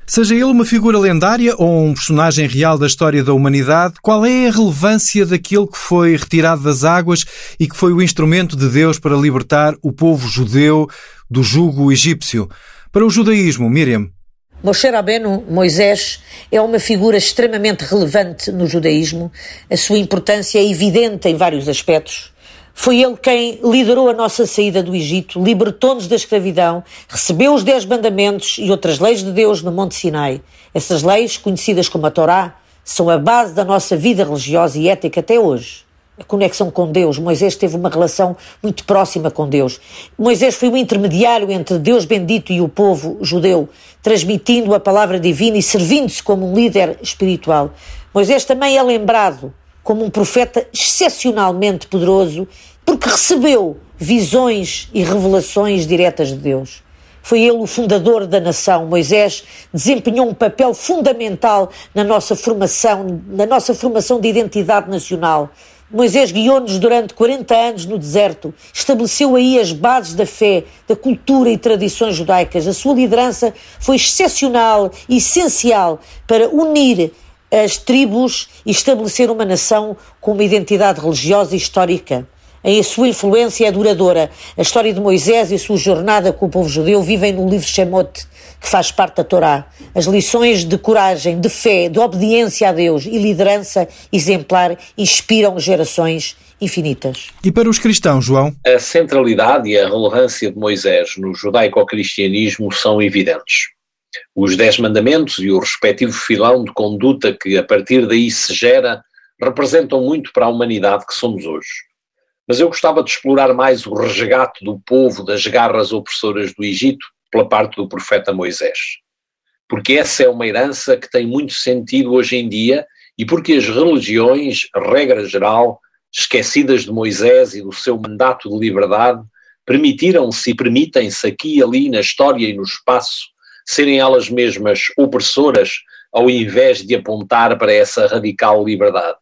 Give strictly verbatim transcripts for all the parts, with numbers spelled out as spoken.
Seja ele uma figura lendária ou um personagem real da história da humanidade, qual é a relevância daquele que foi retirado das águas e que foi o instrumento de Deus para libertar o povo judeu do jugo egípcio? Para o judaísmo, Miriam. Moshe Rabbeinu, Moisés, é uma figura extremamente relevante no judaísmo. A sua importância é evidente em vários aspectos. Foi ele quem liderou a nossa saída do Egito, libertou-nos da escravidão, recebeu os Dez Mandamentos e outras leis de Deus no Monte Sinai. Essas leis, conhecidas como a Torá, são a base da nossa vida religiosa e ética até hoje. A conexão com Deus. Moisés teve uma relação muito próxima com Deus. Moisés foi o intermediário entre Deus bendito e o povo judeu, transmitindo a palavra divina e servindo-se como um líder espiritual. Moisés também é lembrado como um profeta excepcionalmente poderoso, porque recebeu visões e revelações diretas de Deus. Foi ele o fundador da nação. Moisés desempenhou um papel fundamental na nossa formação, na nossa formação de identidade nacional. Moisés guiou-nos durante quarenta anos no deserto, estabeleceu aí as bases da fé, da cultura e tradições judaicas. A sua liderança foi excepcional e essencial para unir as tribos e estabelecer uma nação com uma identidade religiosa e histórica. A sua influência é duradoura. A história de Moisés e a sua jornada com o povo judeu vivem no livro Shemot, que faz parte da Torá. As lições de coragem, de fé, de obediência a Deus e liderança exemplar inspiram gerações infinitas. E para os cristãos, João? A centralidade e a relevância de Moisés no judaico-cristianismo são evidentes. Os Dez Mandamentos e o respectivo filão de conduta que a partir daí se gera representam muito para a humanidade que somos hoje. Mas eu gostava de explorar mais o resgate do povo das garras opressoras do Egito pela parte do profeta Moisés. Porque essa é uma herança que tem muito sentido hoje em dia e porque as religiões, regra geral, esquecidas de Moisés e do seu mandato de liberdade, permitiram-se e permitem-se aqui e ali na história e no espaço serem elas mesmas opressoras ao invés de apontar para essa radical liberdade.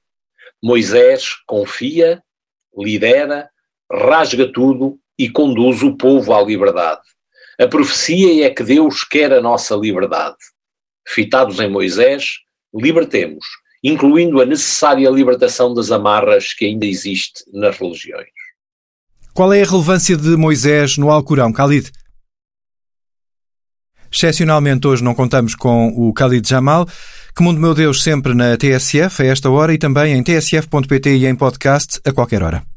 Moisés confia, lidera, rasga tudo e conduz o povo à liberdade. A profecia é que Deus quer a nossa liberdade. Fitados em Moisés, libertemos, incluindo a necessária libertação das amarras que ainda existe nas religiões. Qual é a relevância de Moisés no Alcorão, Khalid? Excepcionalmente hoje não contamos com o Khalid Jamal, que Mundo Meu Deus sempre na T S F a esta hora e também em t s f ponto p t e em podcast a qualquer hora.